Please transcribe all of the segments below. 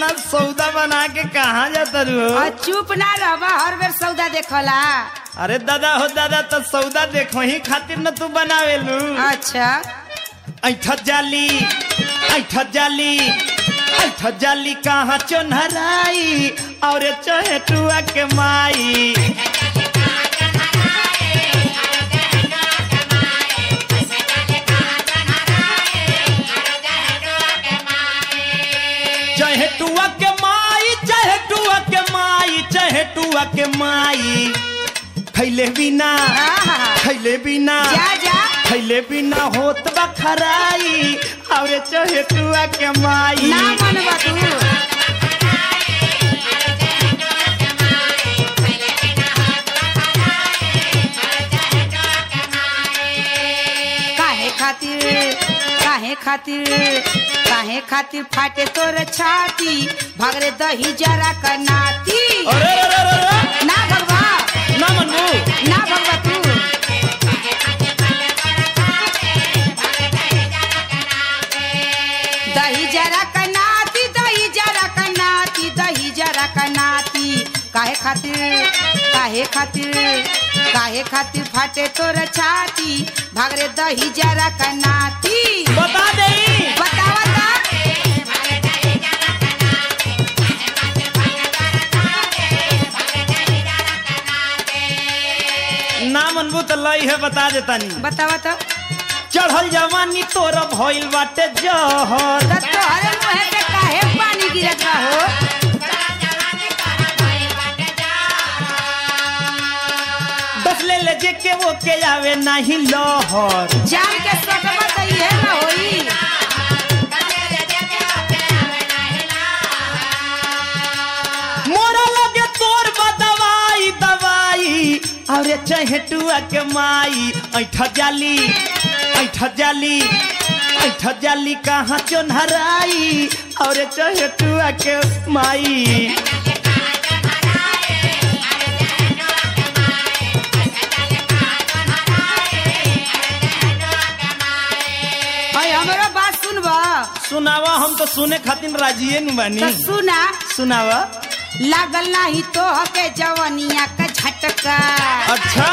इतना सौदा बना के कहाँ जाता रू? चुप ना रहबा, हर बेर सौदा देखला। अरे दादा हो दादा, तो सौदा देखो ही खातिर न तू बनावेलू। अच्छा ऐठा जाली ऐठा जाली ऐठा जाली कहाँ चोनहराई और चहेटुआ के माई। चहेटुआ के माई चहेटुआ के माई चहेटुआ के माई खैले बिना खैले बिना जा जा खैले बिना होत बा खराई और चहेटुआ के माई। ना मनबा तू। काहे खातिर फाटे तोर छाती, भागरे दही जरा का नाती। अरे ना भगवा ना मनू ना भगवा तू। दही जरा का नाती, दही जरा का नाती, दही जरा का नाती। काहे खातिर फाटे तोर छाती, भागरे दही जरा का नाती। बता दे बतावा ता। ना मनबू तो लई है बता देता नहीं। बतावा ता। चढ़ल जवानी तोर भइल बाटे जहर, तोहरे मुहे से काहे पानी गिरत बा हो? बस ले जे के वो के आवे नहीं लहर। जान के सकबा त इहे ना होई। मोरा लगे तोर बा दवाई दवाई और चहेटुआ के माई। ऐठा जाली ऐठा जाली ऐठा जाली कहाँ चोनहराई और चहेटुआ के माई। हमरो बात सुनबा। सुनावा, हम तो सुने खातिर राजिए न बानी। तो सुना। सुनावा। लागल नाही तो के जवनिया का झटका। अच्छा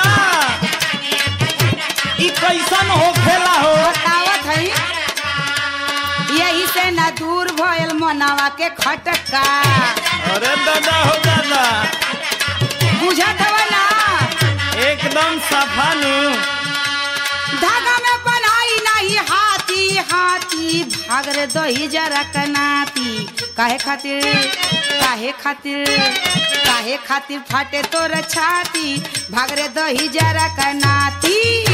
ई कैसन हो खेला हो? बतावत है। यही से ना दूर भयल मनावा के खटका। अरे दादा हो दादा, बुझत हवा ना? एकदम सफानु। धागा में बनाई नहीं हाथी हाथी, भागरे दही जरा कनाती। काहे खातिर फाटे तोर छाती, भागरे दही जरा कनाती।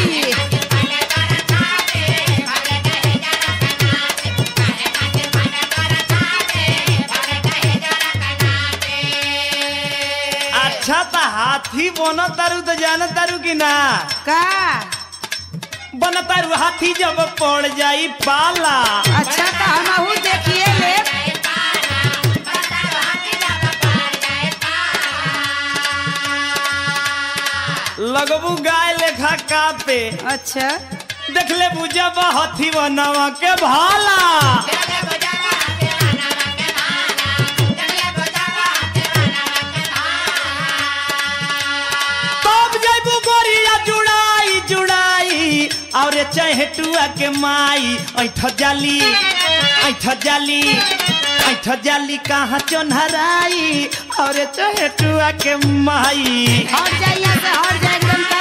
अच्छा तो हाथी बनो तारू तो जाना तारू की ना? का बन तारू हाथी जब पड़ जाई पाला। अच्छा तो हमहू देखिए ले। लगबू गाय लेखा कापे। अच्छा देख ले बुझब हाथी बनवा के भाला। तब जैबू गोरिया जुड़ाई जुड़ाई और चहेटुआ के माई। ऐठा जाली ऐठा जाली ऐठा जाली कहाँ चोनहराई और चहेटुआ के माई। हट जाइए से हट जाए एकदम तक।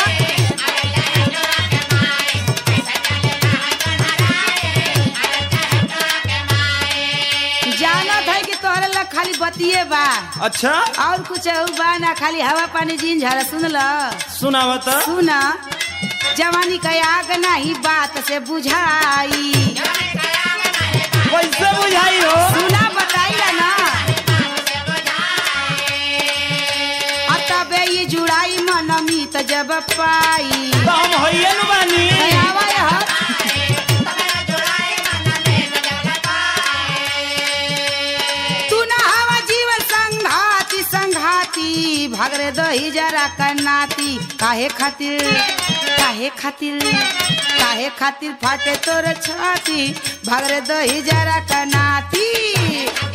जाना था कि तोहरे लग खाली बतिए बा। अच्छा और कुछ बा ना, खाली हवा पानी जीन झारा। सुन ल सुनावा तो। सुना। जवानी का आग नहीं बात से बुझाई। कैसे बुझाई हो? सुना बताई ना। तबे ये जुड़ाई मनमी त जब पाई। तो हम होइए न बानी। तू ना हवा जीवन संघाती संघाती, भागरे दही जरा कनाती। काहे खातिर फाटे तोर छाती, भागरे दही जरा कनाती।